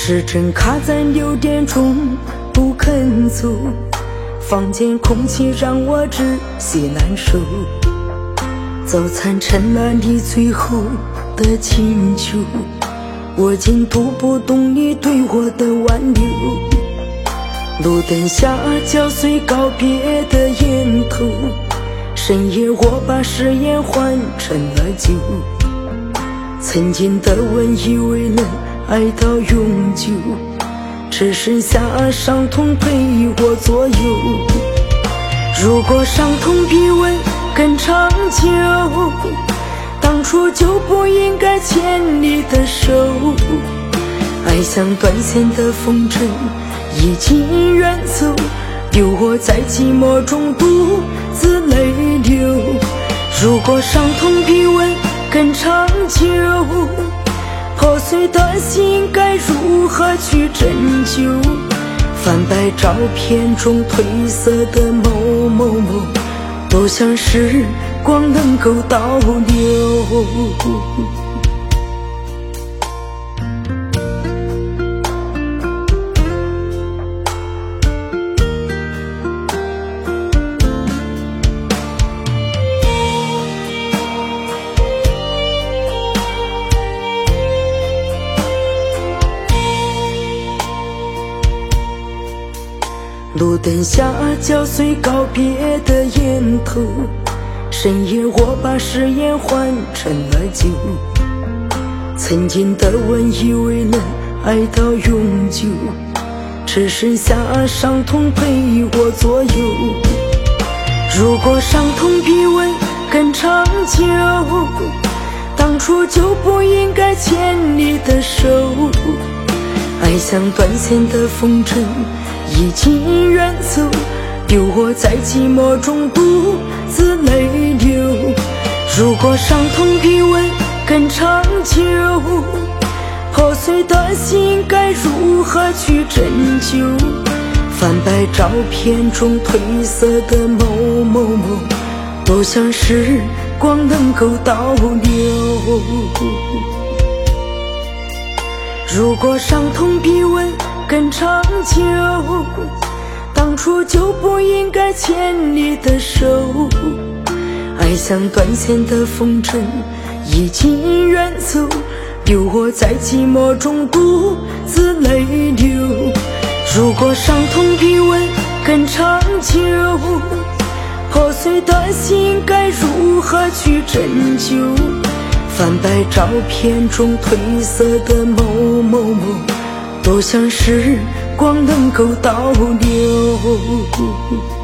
时针卡在6点钟不肯走，房间空气让我窒息难受。早餐成了你最后的请求，我竟读不懂你对我的挽留。路灯下嚼碎告别的烟头，深夜我把誓言换成了酒。曾经的吻以为能爱到永久，只剩下伤痛陪我左右。如果伤痛比吻更长久，当初就不应该牵你的手。爱像断线的风筝已经远走，留我在寂寞中独自泪流。如果伤痛比吻更长久，破碎的心该如何去拯救？翻白照片中褪色的某某某，多想时光能够倒流。路灯下嚼碎告别的烟头，深夜我把誓言换成了酒。曾经的吻以为能爱到永久，只剩下伤痛陪我左右。如果伤痛比吻更长久，当初就不应该牵你的手。爱像断线的风筝已经远走，留我在寂寞中独自泪流。如果伤痛比吻更长久，破碎的心该如何去拯救？翻白照片中褪色的某某某，多想时光能够倒流。如果伤痛比吻更长久，当初就不应该牵你的手。爱像断线的风筝已经远走，留我在寂寞中独自泪流。如果伤痛比吻更长久，破碎的心该如何去拯救？翻白照片中褪色的某某某，多想时光能够倒流。